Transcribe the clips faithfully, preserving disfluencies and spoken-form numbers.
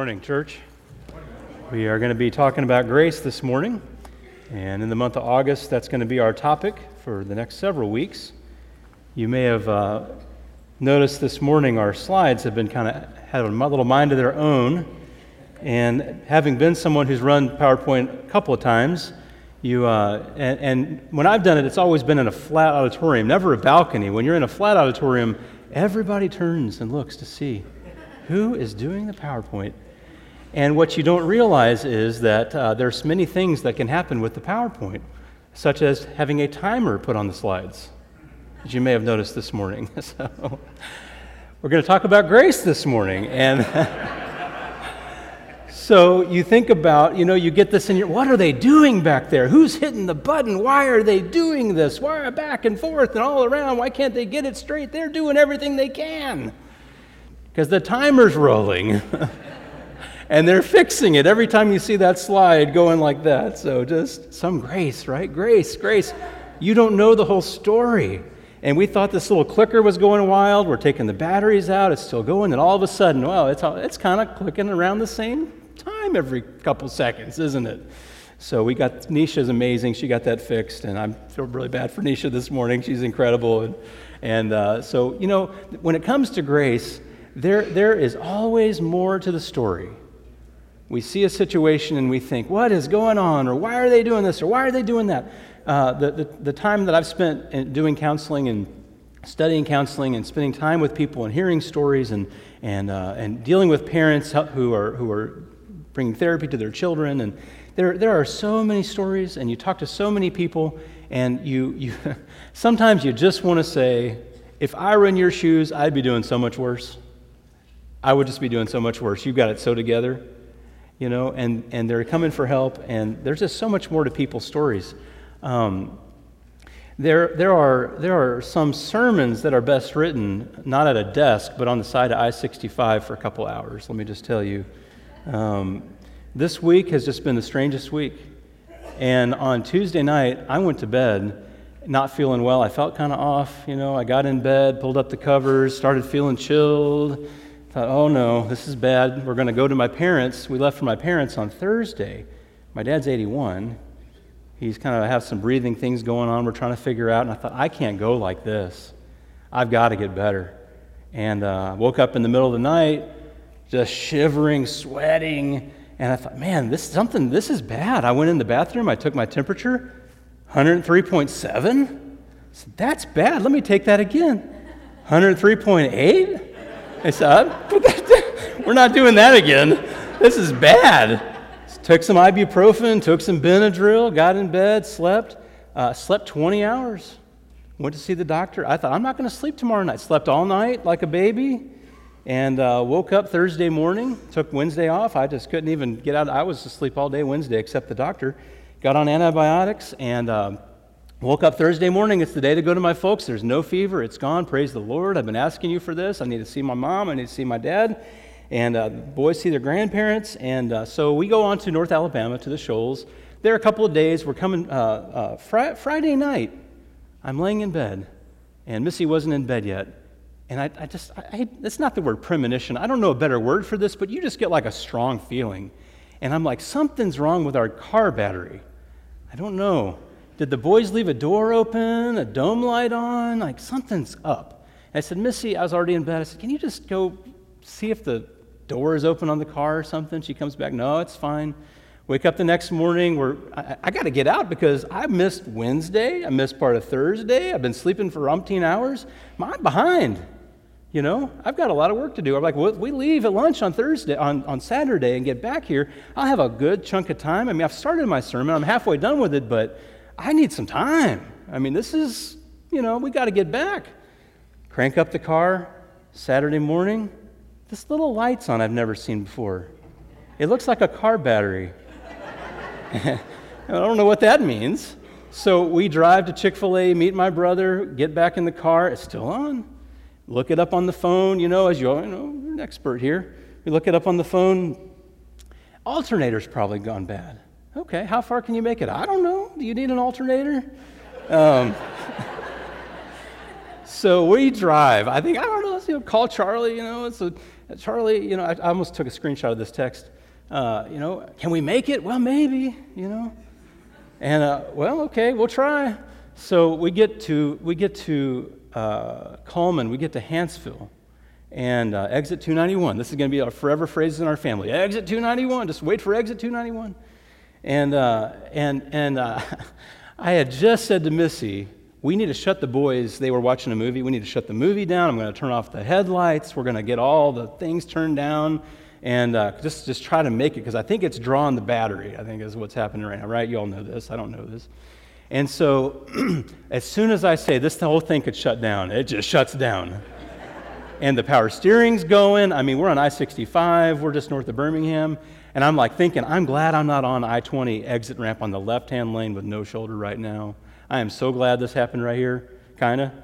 Morning, church. We are going to be talking about grace this morning, and in the month of August, that's going to be our topic for the next several weeks. You may have uh, noticed this morning our slides have been kind of had a little mind of their own, and having been someone who's run PowerPoint a couple of times, you uh, and, and when I've done it, it's always been in a flat auditorium, never a balcony. When you're in a flat auditorium, everybody turns and looks to see who is doing the PowerPoint. And what you don't realize is that uh, there's many things that can happen with the PowerPoint, such as having a timer put on the slides, as you may have noticed this morning. So we're going to talk about grace this morning. And so you think about, you know, you get this in your, what are they doing back there? Who's hitting the button? Why are they doing this? Why are back and forth and all around? Why can't they get it straight? They're doing everything they can. Because the timer's rolling, and they're fixing it every time you see that slide going like that. So just some grace, right? Grace, grace. You don't know the whole story. And we thought this little clicker was going wild. We're taking the batteries out. It's still going. And all of a sudden, well, it's, it's kind of clicking around the same time every couple seconds, isn't it? So we got, Nisha's amazing. She got that fixed. And I feel really bad for Nisha this morning. She's incredible. And, and uh, so, you know, when it comes to grace, There, there is always more to the story. We see a situation and we think, what is going on? Or why are they doing this? Or why are they doing that? Uh, the, the, the time that I've spent in doing counseling and studying counseling and spending time with people and hearing stories and and uh, and dealing with parents who are who are bringing therapy to their children, and there there are so many stories, and you talk to so many people, and you you sometimes you just want to say, if I were in your shoes, I'd be doing so much worse. I would just be doing so much worse. You've got it so together, you know, and, and they're coming for help, and there's just so much more to people's stories. Um, there there are there are some sermons that are best written not at a desk, but on the side of I sixty-five for a couple hours. Let me just tell you. Um, this week has just been the strangest week. And on Tuesday night, I went to bed not feeling well. I felt kind of off, you know. I got in bed, pulled up the covers, started feeling chilled. Thought, oh no, this is bad. We're going to go to my parents. We left for my parents on Thursday. My dad's eighty-one. He's kind of have some breathing things going on we're trying to figure out. And I thought, I can't go like this. I've got to get better. And I uh, woke up in the middle of the night, just shivering, sweating. And I thought, man, this something. This is bad. I went in the bathroom. I took my temperature, one oh three point seven. I said, that's bad. Let me take that again. one oh three point eight? I said, we're not doing that again. This is bad. Took some ibuprofen, took some Benadryl, got in bed, slept. Uh, slept twenty hours. Went to see the doctor. I thought, I'm not going to sleep tomorrow night. Slept all night like a baby. And uh, woke up Thursday morning. Took Wednesday off. I just couldn't even get out. I was asleep all day Wednesday except the doctor. Got on antibiotics and uh, woke up Thursday morning. It's the day to go to my folks. There's no fever. It's gone. Praise the Lord. I've been asking you for this. I need to see my mom. I need to see my dad. And uh, the boys see their grandparents. And uh, so we go on to North Alabama, to the Shoals. There a couple of days. We're coming uh, uh, fr- Friday night. I'm laying in bed. And Missy wasn't in bed yet. And I, I just, I, I, it's not the word premonition. I don't know a better word for this, but you just get like a strong feeling. And I'm like, something's wrong with our car battery. I don't know. Did the boys leave a door open, a dome light on? Like, something's up. And I said, Missy, I was already in bed. I said, can you just go see if the door is open on the car or something? She comes back, no, it's fine. Wake up the next morning. We're, I, I got to get out because I missed Wednesday. I missed part of Thursday. I've been sleeping for umpteen hours. I'm behind. You know, I've got a lot of work to do. I'm like, well, we leave at lunch on Thursday, on, on Saturday and get back here. I'll have a good chunk of time. I mean, I've started my sermon. I'm halfway done with it, but I need some time. I mean, this is, you know, we got to get back. Crank up the car Saturday morning. This little light's on I've never seen before. It looks like a car battery. I don't know what that means. So we drive to Chick-fil-A, meet my brother, get back in the car. It's still on. Look it up on the phone, you know, as you, you know, you're an expert here. We look it up on the phone. Alternator's probably gone bad. Okay, how far can you make it? I don't know. Do you need an alternator? Um, so we drive. I think, I don't know, you know, call Charlie, you know. So Charlie, you know, I, I almost took a screenshot of this text. Uh, you know, can we make it? Well, maybe, you know. And, uh, well, okay, we'll try. So we get to, we get to uh, Coleman, we get to Hanceville, and uh, exit two ninety-one. This is going to be our forever phrases in our family. Exit two ninety-one, just wait for exit two ninety-one. And, uh, and, and uh, I had just said to Missy, we need to shut the boys, they were watching a movie, we need to shut the movie down. I'm going to turn off the headlights. We're going to get all the things turned down and uh, just, just try to make it, because I think it's drawing the battery, I think is what's happening right now, right? You all know this. I don't know this. And so as soon as I say this, the whole thing could shut down. It just shuts down. And the power steering's going. I mean, we're on I sixty-five. We're just north of Birmingham. And I'm like thinking, I'm glad I'm not on I twenty exit ramp on the left-hand lane with no shoulder right now. I am so glad this happened right here, kind of.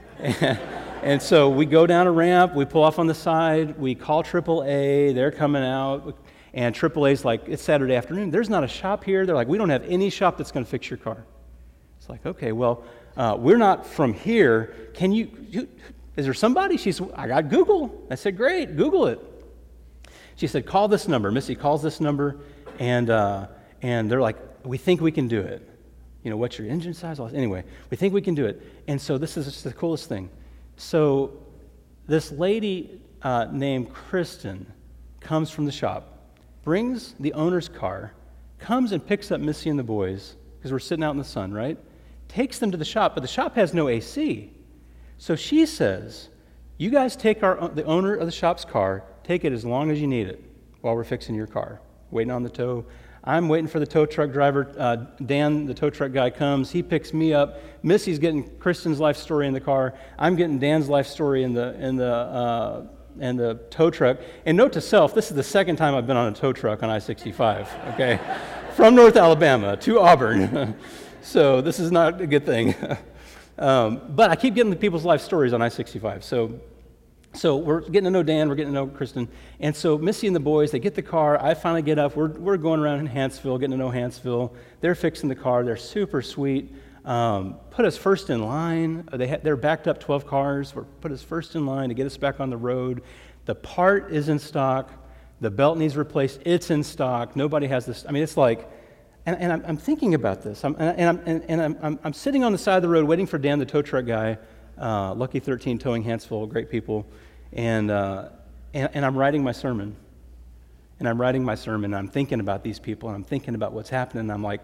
And so we go down a ramp, we pull off on the side, we call triple A, they're coming out, and triple A's like, it's Saturday afternoon, there's not a shop here. They're like, we don't have any shop that's going to fix your car. It's like, okay, well, uh, we're not from here. Can you, you, is there somebody? She said, I got Google. I said, great, Google it. She said, call this number. Missy calls this number, and uh, and they're like, we think we can do it. You know, what's your engine size? Anyway, we think we can do it. And so this is just the coolest thing. So this lady uh, named Kristen comes from the shop, brings the owner's car, comes and picks up Missy and the boys, because we're sitting out in the sun, right? Takes them to the shop, but the shop has no A C. So she says, you guys take our the owner of the shop's car, take it as long as you need it while we're fixing your car, waiting on the tow. I'm waiting for the tow truck driver. Uh, Dan, the tow truck guy, comes. He picks me up. Missy's getting Kristen's life story in the car. I'm getting Dan's life story in the in the uh, in the tow truck. And note to self, this is the second time I've been on a tow truck on I sixty-five. Okay, from North Alabama to Auburn. So this is not a good thing. um, but I keep getting the people's life stories on I sixty-five. So. So we're getting to know Dan, we're getting to know Kristen, and so Missy and the boys, they get the car, I finally get up, we're, we're going around in Hanceville, getting to know Hanceville, they're fixing the car, they're super sweet, um, put us first in line, they ha- they're backed up twelve cars, we're put us first in line to get us back on the road, the part is in stock, the belt needs replaced, it's in stock, nobody has this, I mean, it's like, and, and I'm, I'm thinking about this, I'm, and, I'm, and, and I'm, I'm, I'm sitting on the side of the road waiting for Dan, the tow truck guy, Uh, Lucky thirteen Towing Hanceville, great people, and, uh, and and I'm writing my sermon, and I'm writing my sermon, and I'm thinking about these people, and I'm thinking about what's happening, and I'm like,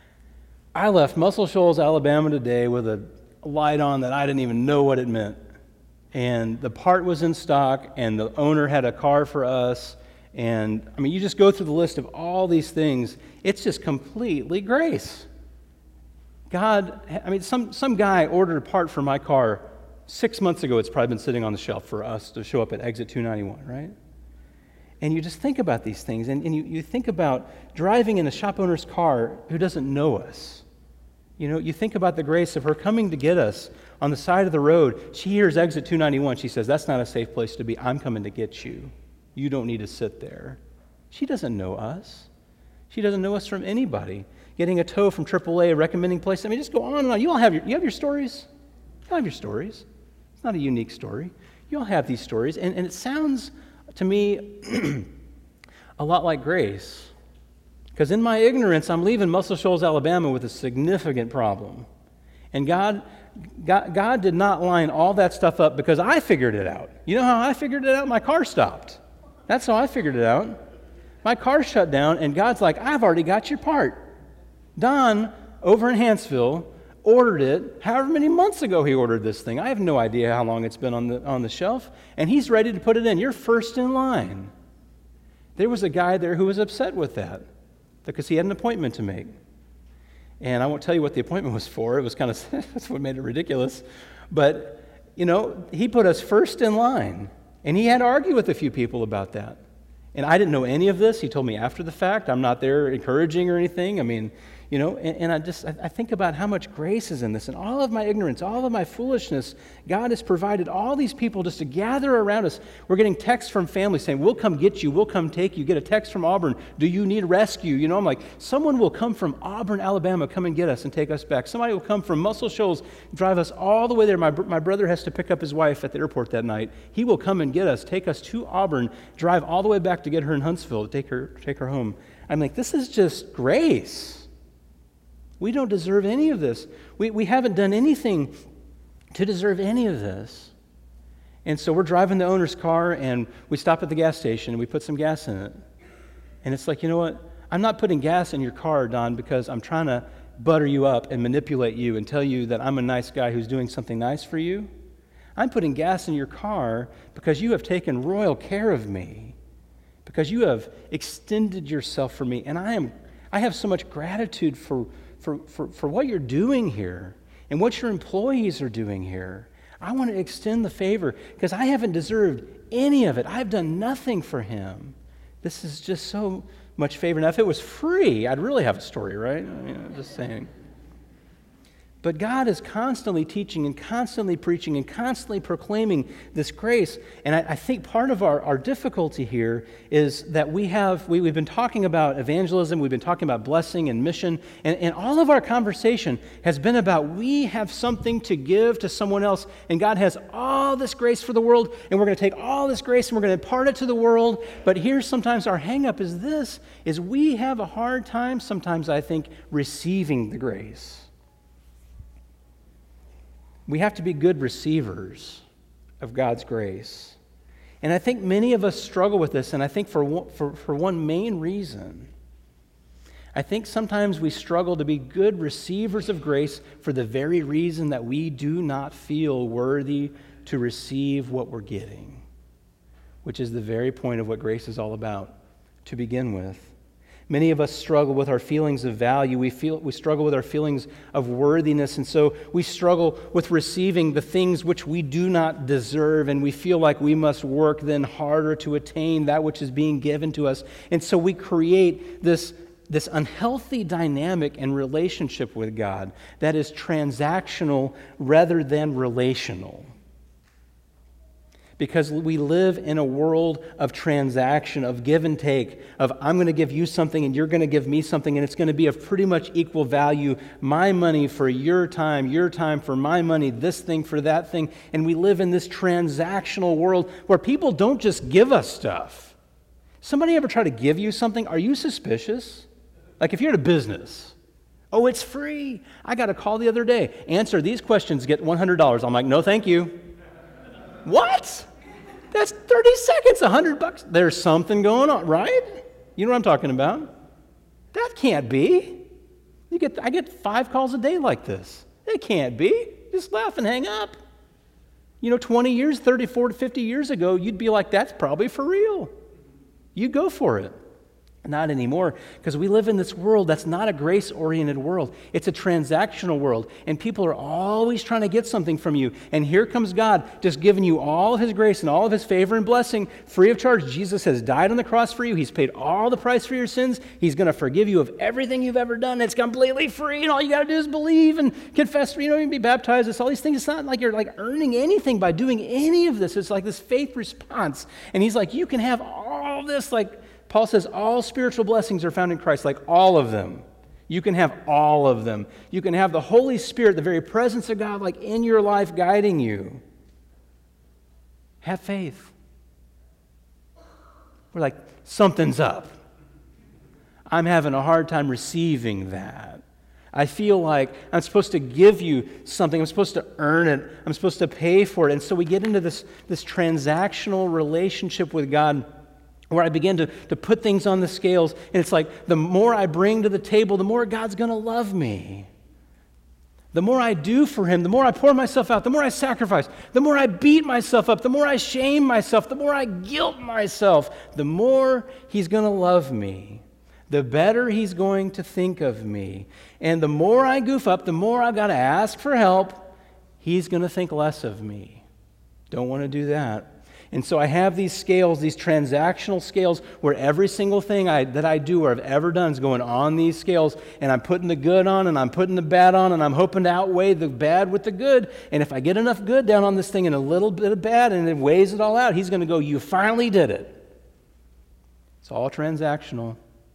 I left Muscle Shoals, Alabama today with a light on that I didn't even know what it meant, and the part was in stock, and the owner had a car for us, and I mean, you just go through the list of all these things, it's just completely grace. God, I mean, some, some guy ordered a part for my car six months ago. It's probably been sitting on the shelf for us to show up at exit two ninety-one, right? And you just think about these things, and, and you, you think about driving in a shop owner's car who doesn't know us. You know, you think about the grace of her coming to get us on the side of the road. She hears exit two ninety-one. She says, that's not a safe place to be. I'm coming to get you. You don't need to sit there. She doesn't know us. She doesn't know us from anybody. Getting a tow from triple A, recommending places. I mean, just go on and on. You all have your, you have your stories. You all have your stories. It's not a unique story. You all have these stories. And, and it sounds to me a lot like grace. Because in my ignorance, I'm leaving Muscle Shoals, Alabama with a significant problem. And God, God, God did not line all that stuff up because I figured it out. You know how I figured it out? My car stopped. That's how I figured it out. My car shut down, and God's like, I've already got your part. Don, over in Hanceville, ordered it however many months ago he ordered this thing. I have no idea how long it's been on the on the shelf, and he's ready to put it in. You're first in line. There was a guy there who was upset with that because he had an appointment to make. And I won't tell you what the appointment was for. It was kind of, that's what made it ridiculous. But, you know, he put us first in line, and he had to argue with a few people about that. And I didn't know any of this. He told me after the fact. I'm not there encouraging or anything. I mean, You know, and, and I just, I, I think about how much grace is in this, and all of my ignorance, all of my foolishness. God has provided all these people just to gather around us. We're getting texts from families saying, we'll come get you, we'll come take you. Get a text from Auburn, do you need rescue? You know, I'm like, someone will come from Auburn, Alabama, come and get us and take us back. Somebody will come from Muscle Shoals, drive us all the way there. My, my brother has to pick up his wife at the airport that night. He will come and get us, take us to Auburn, drive all the way back to get her in Huntsville, to take her, take her home. I'm like, this is just grace. We don't deserve any of this. We, we haven't done anything to deserve any of this. And so we're driving the owner's car, and we stop at the gas station, and we put some gas in it. And it's like, you know what? I'm not putting gas in your car, Don, because I'm trying to butter you up and manipulate you and tell you that I'm a nice guy who's doing something nice for you. I'm putting gas in your car because you have taken royal care of me, because you have extended yourself for me, and I am I have so much gratitude for For, for, for what you're doing here and what your employees are doing here. I want to extend the favor because I haven't deserved any of it. I've done nothing for him. This is just so much favor. Now, if it was free, I'd really have a story, right? I mean, I'm just saying. But God is constantly teaching and constantly preaching and constantly proclaiming this grace. And I, I think part of our, our difficulty here is that we have, we, we've been talking about evangelism, we've been talking about blessing and mission, and, and all of our conversation has been about we have something to give to someone else, and God has all this grace for the world, and we're going to take all this grace and we're going to impart it to the world. But here's sometimes our hang-up is this, is we have a hard time sometimes, I think, receiving the grace. We have to be good receivers of God's grace. And I think many of us struggle with this, and I think for one, for, for one main reason. I think sometimes we struggle to be good receivers of grace for the very reason that we do not feel worthy to receive what we're getting, which is the very point of what grace is all about to begin with. Many of us struggle with our feelings of value. We feel we struggle with our feelings of worthiness, and so we struggle with receiving the things which we do not deserve, and we feel like we must work then harder to attain that which is being given to us. And so we create this, this unhealthy dynamic and relationship with God that is transactional rather than relational. Because we live in a world of transaction, of give and take, of I'm going to give you something and you're going to give me something, and it's going to be of pretty much equal value. My money for your time, your time for my money, this thing for that thing. And we live in this transactional world where people don't just give us stuff. Somebody ever try to give you something? Are you suspicious? Like if you're at a business, oh, it's free. I got a call the other day. Answer these questions, get one hundred dollars. I'm like, no, thank you. What? That's thirty seconds, one hundred bucks. There's something going on, right? You know what I'm talking about? That can't be. You get, I get five calls a day like this. It can't be. Just laugh and hang up. You know, twenty years, thirty, forty, fifty years ago, you'd be like, that's probably for real. You go for it. Not anymore, because we live in this world that's not a grace-oriented world. It's a transactional world, and people are always trying to get something from you. And here comes God just giving you all of His grace and all of His favor and blessing free of charge. Jesus has died on the cross for you. He's paid all the price for your sins. He's going to forgive you of everything you've ever done. It's completely free, and all you got to do is believe and confess. You don't even be baptized. It's all these things. It's not like you're like earning anything by doing any of this. It's like this faith response. And He's like, you can have all this, like, Paul says all spiritual blessings are found in Christ, like all of them. You can have all of them. You can have the Holy Spirit, the very presence of God, like in your life guiding you. Have faith. We're like, something's up. I'm having a hard time receiving that. I feel like I'm supposed to give you something. I'm supposed to earn it. I'm supposed to pay for it. And so we get into this, this transactional relationship with God, where I begin to, to put things on the scales, and it's like the more I bring to the table, the more God's going to love me. The more I do for Him, the more I pour myself out, the more I sacrifice, the more I beat myself up, the more I shame myself, the more I guilt myself, the more He's going to love me, the better He's going to think of me. And the more I goof up, the more I've got to ask for help, He's going to think less of me. Don't want to do that. And so I have these scales, these transactional scales, where every single thing I, that I do or have ever done is going on these scales, and I'm putting the good on, and I'm putting the bad on, and I'm hoping to outweigh the bad with the good. And if I get enough good down on this thing and a little bit of bad, and it weighs it all out, he's going to go, you finally did it. It's all transactional.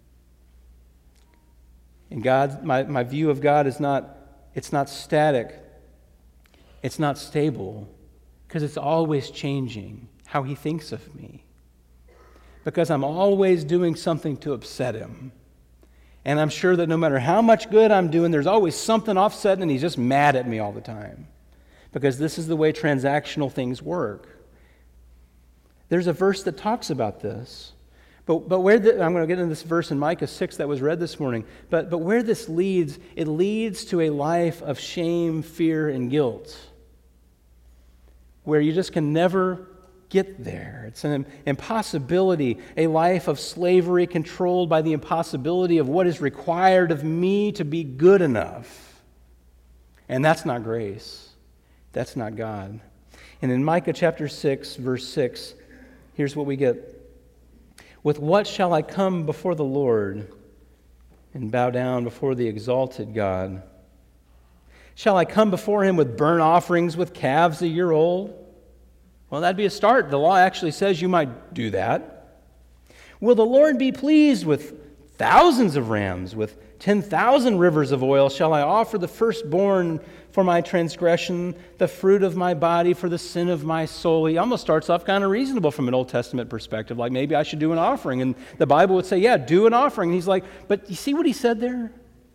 And God, my, my view of God is not, it's not static. It's not stable, because it's always changing how he thinks of me, because I'm always doing something to upset him. And I'm sure that no matter how much good I'm doing, there's always something offsetting, and he's just mad at me all the time, because this is the way transactional things work. There's a verse that talks about this. But, but where the, I'm going to get into this verse in Micah six that was read this morning. But, but where this leads, it leads to a life of shame, fear, and guilt, where you just can never get there. It's an impossibility, a life of slavery controlled by the impossibility of what is required of me to be good enough. And that's not grace. That's not God. And in Micah chapter six, verse six, here's what we get. With what shall I come before the Lord and bow down before the exalted God? Shall I come before him with burnt offerings, with calves a year old? Well, that'd be a start. The law actually says you might do that. Will the Lord be pleased with thousands of rams, with ten thousand rivers of oil? Shall I offer the firstborn for my transgression, the fruit of my body for the sin of my soul? He almost starts off kind of reasonable from an Old Testament perspective, like maybe I should do an offering. And the Bible would say, yeah, do an offering. And he's like, but you see what he said there?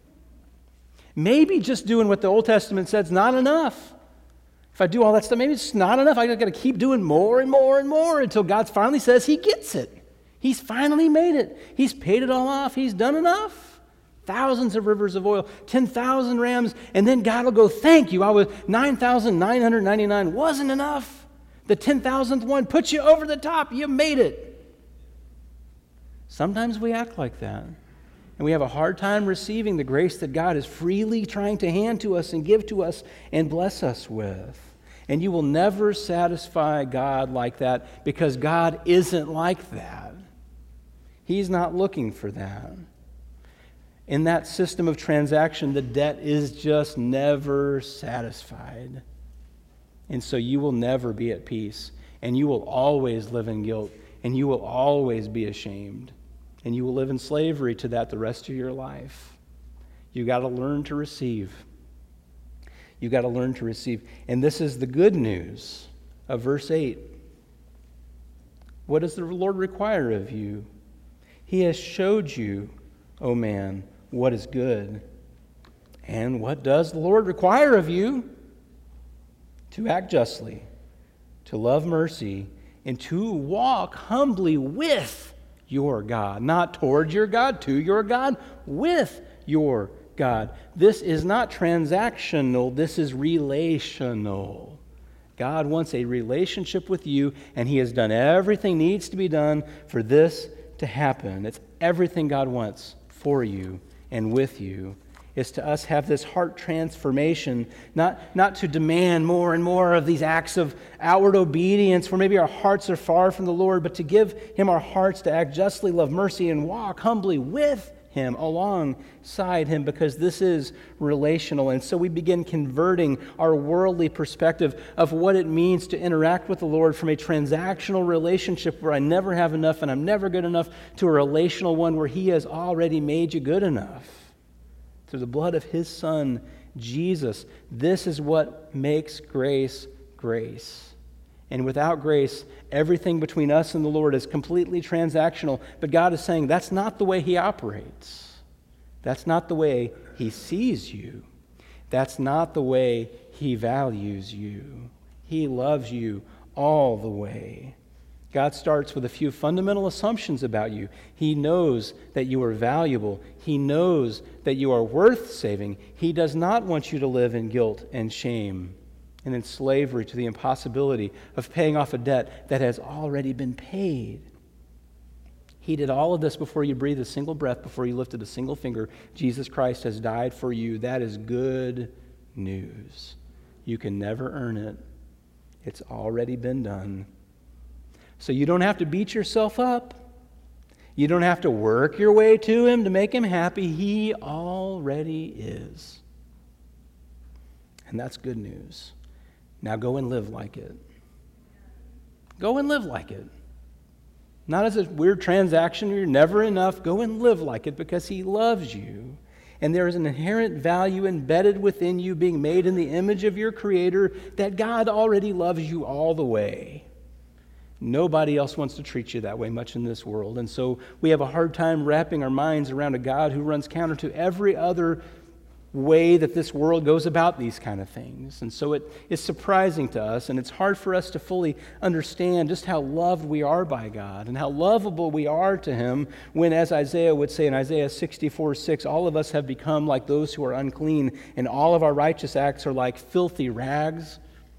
Maybe just doing what the Old Testament said is not enough. If I do all that stuff, maybe it's not enough. I've got to keep doing more and more and more until God finally says he gets it. He's finally made it. He's paid it all off. He's done enough. Thousands of rivers of oil, ten thousand rams, and then God will go, thank you. I was nine thousand nine hundred ninety-nine wasn't enough. The ten thousandth one put you over the top. You made it. Sometimes we act like that. And we have a hard time receiving the grace that God is freely trying to hand to us and give to us and bless us with. And you will never satisfy God like that, because God isn't like that. He's not looking for that. In that system of transaction, the debt is just never satisfied. And so you will never be at peace. And you will always live in guilt. And you will always be ashamed. And you will live in slavery to that the rest of your life. You got to learn to receive. You got to learn to receive. And this is the good news of verse eight. What does the Lord require of you? He has showed you, O man, what is good. And what does the Lord require of you? To act justly, to love mercy, and to walk humbly with your God. Not toward your God, to your God, with your God. This is not transactional, this is relational. God wants a relationship with you, and he has done everything needs to be done for this to happen. It's everything God wants for you and with you. Is to us have this heart transformation, not, not to demand more and more of these acts of outward obedience where maybe our hearts are far from the Lord, but to give him our hearts to act justly, love mercy, and walk humbly with him, alongside him, because this is relational. And so we begin converting our worldly perspective of what it means to interact with the Lord from a transactional relationship where I never have enough and I'm never good enough, to a relational one where he has already made you good enough. Through the blood of his Son, Jesus. This is what makes grace grace. And without grace, everything between us and the Lord is completely transactional. But God is saying that's not the way he operates. That's not the way he sees you. That's not the way he values you. He loves you all the way. God starts with a few fundamental assumptions about you. He knows that you are valuable. He knows that you are worth saving. He does not want you to live in guilt and shame and in slavery to the impossibility of paying off a debt that has already been paid. He did all of this before you breathed a single breath, before you lifted a single finger. Jesus Christ has died for you. That is good news. You can never earn it. It's already been done. So you don't have to beat yourself up. You don't have to work your way to him to make him happy. He already is. And that's good news. Now go and live like it. Go and live like it. Not as a weird transaction, you're never enough. Go and live like it because he loves you. And there is an inherent value embedded within you being made in the image of your Creator that God already loves you all the way. Nobody else wants to treat you that way much in this world. And so we have a hard time wrapping our minds around a God who runs counter to every other way that this world goes about these kind of things. And so it is surprising to us, and it's hard for us to fully understand just how loved we are by God and how lovable we are to him when, as Isaiah would say in Isaiah sixty-four six, all of us have become like those who are unclean, and all of our righteous acts are like filthy rags.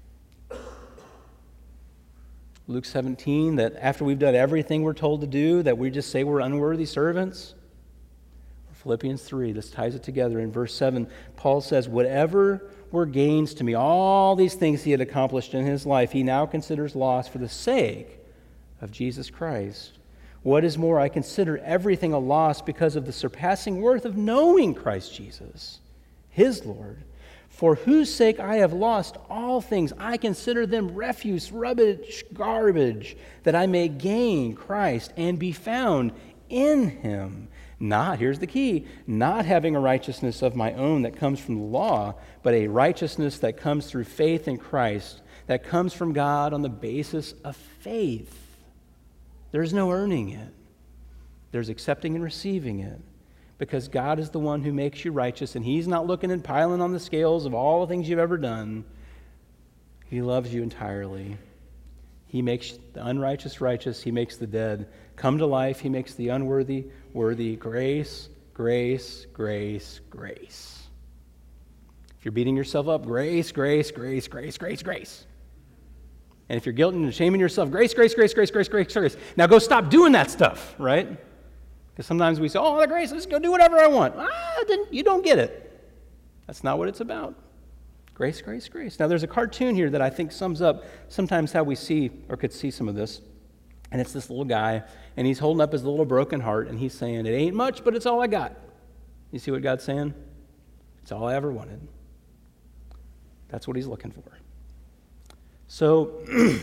Luke seventeen, that after we've done everything we're told to do, that we just say we're unworthy servants. Philippians three, this ties it together. In verse seven, Paul says, whatever were gains to me, all these things he had accomplished in his life, he now considers loss for the sake of Jesus Christ. What is more, I consider everything a loss because of the surpassing worth of knowing Christ Jesus, his Lord, for whose sake I have lost all things. I consider them refuse, rubbish, garbage, that I may gain Christ and be found in him. Not, here's the key, not having a righteousness of my own that comes from the law, but a righteousness that comes through faith in Christ, that comes from God on the basis of faith. There's no earning it. There's accepting and receiving it. Because God is the one who makes you righteous, and he's not looking and piling on the scales of all the things you've ever done. He loves you entirely. He makes the unrighteous righteous. He makes the dead come to life. He makes the unworthy worthy. Grace, grace, grace, grace. If you're beating yourself up, grace, grace, grace, grace, grace, grace. And if you're guilting and shaming yourself, grace, grace, grace, grace, grace, grace, grace. Now go stop doing that stuff, right? Because sometimes we say, oh, the grace, let's go do whatever I want. Ah, then you don't get it. That's not what it's about. Grace, grace, grace. Now, there's a cartoon here that I think sums up sometimes how we see or could see some of this. And it's this little guy, and he's holding up his little broken heart, and he's saying, it ain't much, but it's all I got. You see what God's saying? It's all I ever wanted. That's what he's looking for. So,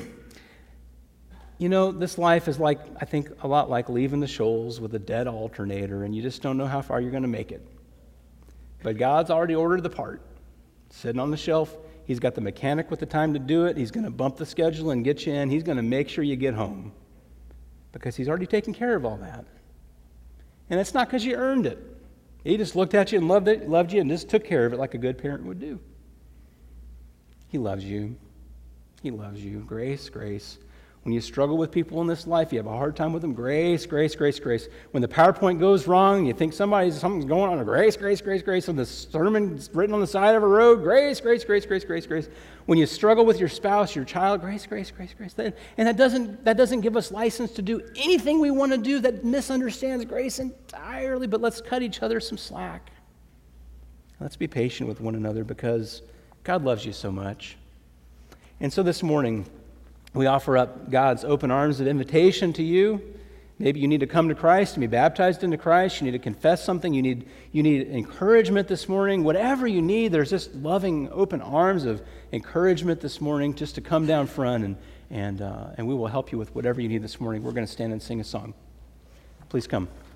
you know, this life is like, I think, a lot like leaving the shoals with a dead alternator, and you just don't know how far you're going to make it. But God's already ordered the part. Sitting on the shelf, he's got the mechanic with the time to do it. He's going to bump the schedule and get you in. He's going to make sure you get home because he's already taken care of all that. And it's not because you earned it. He just looked at you and loved it, loved you and just took care of it like a good parent would do. He loves you. He loves you. Grace, grace. When you struggle with people in this life, you have a hard time with them. Grace, grace, grace, grace. When the PowerPoint goes wrong, you think somebody's something's going on. Grace, grace, grace, grace. When the sermon's written on the side of a road, grace, grace, grace, grace, grace, grace. When you struggle with your spouse, your child, grace, grace, grace, grace. And that doesn't that doesn't give us license to do anything we want to do that misunderstands grace entirely. But let's cut each other some slack. Let's be patient with one another because God loves you so much. And so this morning, we offer up God's open arms of invitation to you. Maybe you need to come to Christ and be baptized into Christ. You need to confess something. You need, you need encouragement this morning. Whatever you need, there's just loving open arms of encouragement this morning just to come down front, and, and, uh, and we will help you with whatever you need this morning. We're going to stand and sing a song. Please come.